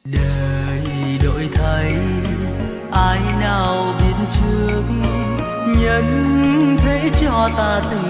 Đời đổi thay ai nào biết trước, nhân thế cho ta từng